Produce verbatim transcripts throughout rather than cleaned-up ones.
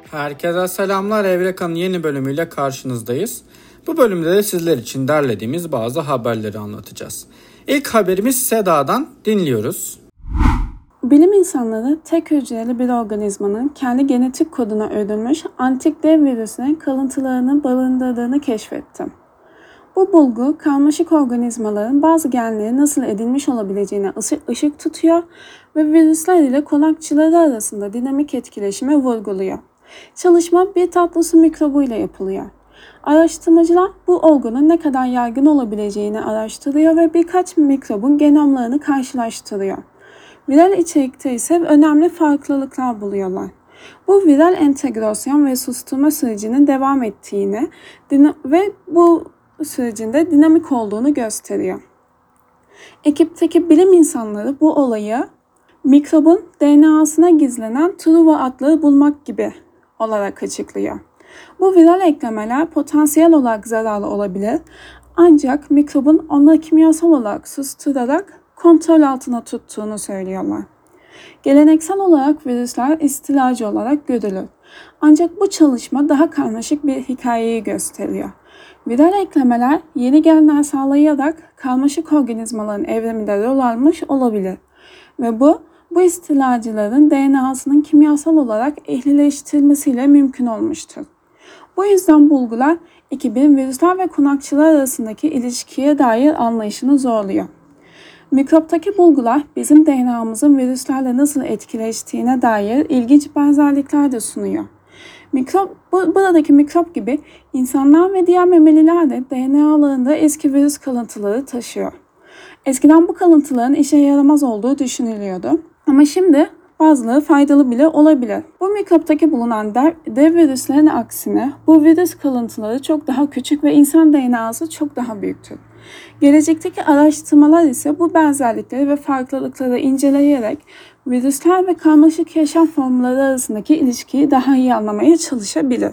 Herkese selamlar. Evreka'nın yeni bölümüyle karşınızdayız. Bu bölümde de sizler için derlediğimiz bazı haberleri anlatacağız. İlk haberimiz SEDA'dan dinliyoruz. Bilim insanları tek hücreli bir organizmanın kendi genetik koduna örülmüş antik dev virüsünün kalıntılarını barındırdığını keşfetti. Bu bulgu karmaşık organizmaların bazı genleri nasıl edinmiş olabileceğine ışık tutuyor ve virüsler ile konakçıları arasında dinamik etkileşime vurguluyor. Çalışma bir tatlı su mikrobuyla yapılıyor. Araştırmacılar bu olgunun ne kadar yaygın olabileceğini araştırıyor ve birkaç mikrobun genomlarını karşılaştırıyor. Viral içerikte ise önemli farklılıklar buluyorlar. Bu viral entegrasyon ve susturma sürecinin devam ettiğini ve bu sürecinde dinamik olduğunu gösteriyor. Ekipteki bilim insanları bu olayı mikrobun D N A'sına gizlenen Truva atlığı bulmak gibi olarak açıklıyor. Bu viral eklemeler potansiyel olarak zararlı olabilir, ancak mikrobun onları kimyasal olarak susturarak kontrol altına tuttuğunu söylüyorlar. Geleneksel olarak virüsler istilacı olarak görülür. Ancak bu çalışma daha karmaşık bir hikayeyi gösteriyor. Viral eklemeler yeni genler sağlayarak karmaşık organizmaların evriminde rol almış olabilir. Ve bu, bu istilacıların D N A'sının kimyasal olarak ehlileştirilmesiyle mümkün olmuştur. Bu yüzden bulgular ekibin virüsler ve konakçılar arasındaki ilişkiye dair anlayışını zorluyor. Mikroptaki bulgular bizim D N A'mızın virüslerle nasıl etkileştiğine dair ilginç benzerlikler de sunuyor. Mikrop, bu, buradaki mikrop gibi insanlar ve diğer memeliler de D N A'larında eski virüs kalıntıları taşıyor. Eskiden bu kalıntıların işe yaramaz olduğu düşünülüyordu. Ama şimdi bazıları faydalı bile olabilir. Bu mikroptaki bulunan dev, dev virüslerin aksine bu virüs kalıntıları çok daha küçük ve insan D N A'sı çok daha büyüktür. Gelecekteki araştırmalar ise bu benzerlikleri ve farklılıkları inceleyerek virüsler ve karmaşık yaşam formları arasındaki ilişkiyi daha iyi anlamaya çalışabilir.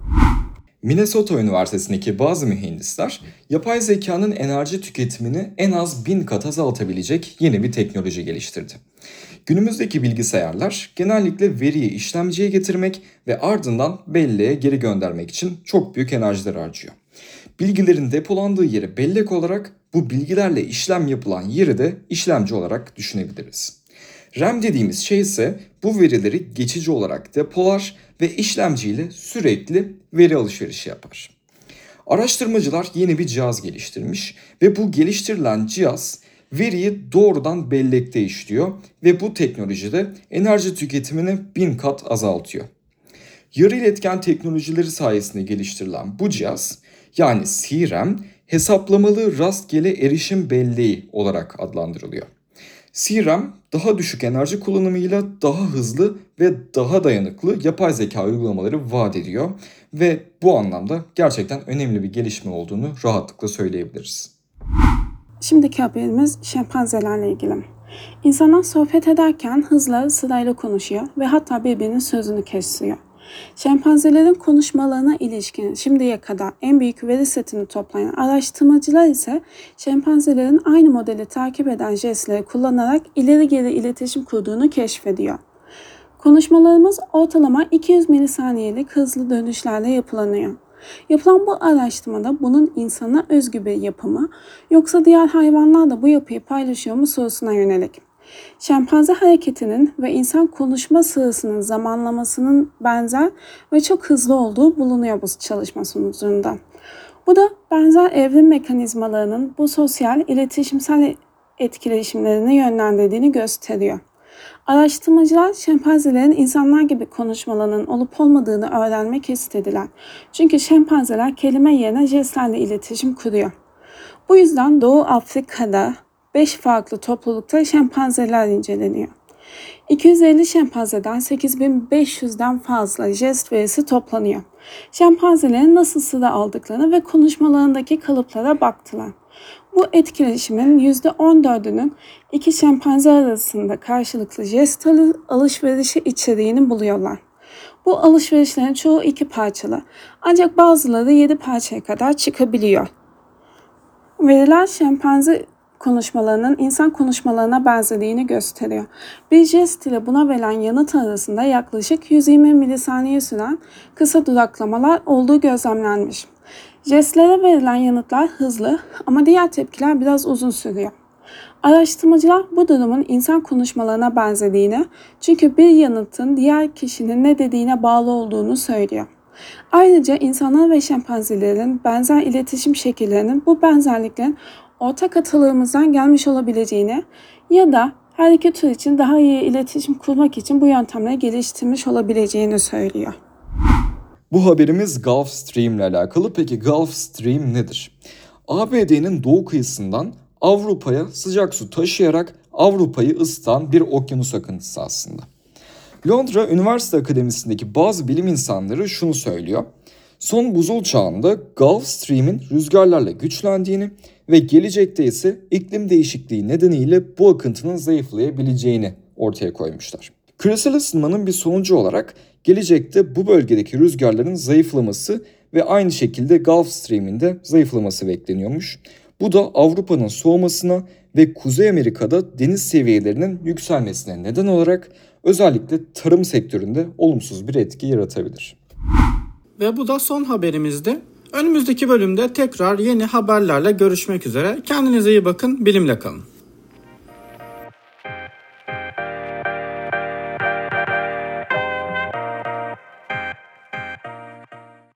Minnesota Üniversitesi'ndeki bazı mühendisler yapay zekanın enerji tüketimini en az bin kat azaltabilecek yeni bir teknoloji geliştirdi. Günümüzdeki bilgisayarlar genellikle veriyi işlemciye getirmek ve ardından belleğe geri göndermek için çok büyük enerjiler harcıyor. Bilgilerin depolandığı yeri bellek olarak, bu bilgilerle işlem yapılan yeri de işlemci olarak düşünebiliriz. RAM dediğimiz şey ise bu verileri geçici olarak depolar ve işlemciyle sürekli veri alışverişi yapar. Araştırmacılar yeni bir cihaz geliştirmiş ve bu geliştirilen cihaz veriyi doğrudan bellekte işliyor ve bu teknolojide enerji tüketimini bin kat azaltıyor. Yarı iletken teknolojileri sayesinde geliştirilen bu cihaz, yani C RAM, hesaplamalı rastgele erişim belleği olarak adlandırılıyor. C RAM, daha düşük enerji kullanımıyla daha hızlı ve daha dayanıklı yapay zeka uygulamaları vaat ediyor ve bu anlamda gerçekten önemli bir gelişme olduğunu rahatlıkla söyleyebiliriz. Şimdiki haberimiz şempanzelerle ilgili. İnsanlar sohbet ederken hızla sırayla konuşuyor ve hatta birbirinin sözünü kesiyor. Şempanzelerin konuşmalarına ilişkin şimdiye kadar en büyük veri setini toplayan araştırmacılar ise şempanzelerin aynı modeli takip eden jestleri kullanarak ileri geri iletişim kurduğunu keşfediyor. Konuşmalarımız ortalama iki yüz milisaniyelik hızlı dönüşlerle yapılanıyor. Yapılan bu araştırmada bunun insana özgü bir yapı mı, yoksa diğer hayvanlar da bu yapıyı paylaşıyor mu sorusuna yönelik. Şempanze hareketinin ve insan konuşma sırasının zamanlamasının benzer ve çok hızlı olduğu bulunuyor bu çalışma sonucunda. Bu da benzer evrim mekanizmalarının bu sosyal, iletişimsel etkileşimlerini yönlendirdiğini gösteriyor. Araştırmacılar şempanzelerin insanlar gibi konuşmalarının olup olmadığını öğrenmek istediler. Çünkü şempanzeler kelime yerine jestlerle iletişim kuruyor. Bu yüzden Doğu Afrika'da beş farklı toplulukta şempanzeler inceleniyor. iki yüz elli şempanzeden sekiz bin beş yüzden fazla jest verisi toplanıyor. Şempanzelerin nasıl sıra aldıklarını ve konuşmalarındaki kalıplara baktılar. Bu etkileşimin yüzde on dördünün iki şempanze arasında karşılıklı jest alışverişi içeriğini buluyorlar. Bu alışverişlerin çoğu iki parçalı, ancak bazıları yedi parçaya kadar çıkabiliyor. Veriler şempanze konuşmalarının insan konuşmalarına benzediğini gösteriyor. Bir jest ile buna verilen yanıt arasında yaklaşık yüz yirmi milisaniye süren kısa duraklamalar olduğu gözlemlenmiş. Jestlere verilen yanıtlar hızlı ama diğer tepkiler biraz uzun sürüyor. Araştırmacılar bu durumun insan konuşmalarına benzediğini, çünkü bir yanıtın diğer kişinin ne dediğine bağlı olduğunu söylüyor. Ayrıca insanlar ve şempanzelerin benzer iletişim şekillerinin bu benzerliklerin ortak atalarımızdan gelmiş olabileceğini ya da her iki tür için daha iyi iletişim kurmak için bu yöntemleri geliştirmiş olabileceğini söylüyor. Bu haberimiz Gulf Stream ile alakalı. Peki Gulf Stream nedir? A B D'nin doğu kıyısından Avrupa'ya sıcak su taşıyarak Avrupa'yı ısıtan bir okyanus akıntısı aslında. Londra Üniversite Akademisi'ndeki bazı bilim insanları şunu söylüyor. Son buzul çağında Gulf Stream'in rüzgarlarla güçlendiğini ve gelecekte ise iklim değişikliği nedeniyle bu akıntının zayıflayabileceğini ortaya koymuşlar. Küresel ısınmanın bir sonucu olarak gelecekte bu bölgedeki rüzgarların zayıflaması ve aynı şekilde Gulf Stream'in de zayıflaması bekleniyormuş. Bu da Avrupa'nın soğumasına ve Kuzey Amerika'da deniz seviyelerinin yükselmesine neden olarak özellikle tarım sektöründe olumsuz bir etki yaratabilir. Ve bu da son haberimizdi. Önümüzdeki bölümde tekrar yeni haberlerle görüşmek üzere. Kendinize iyi bakın, bilimle kalın.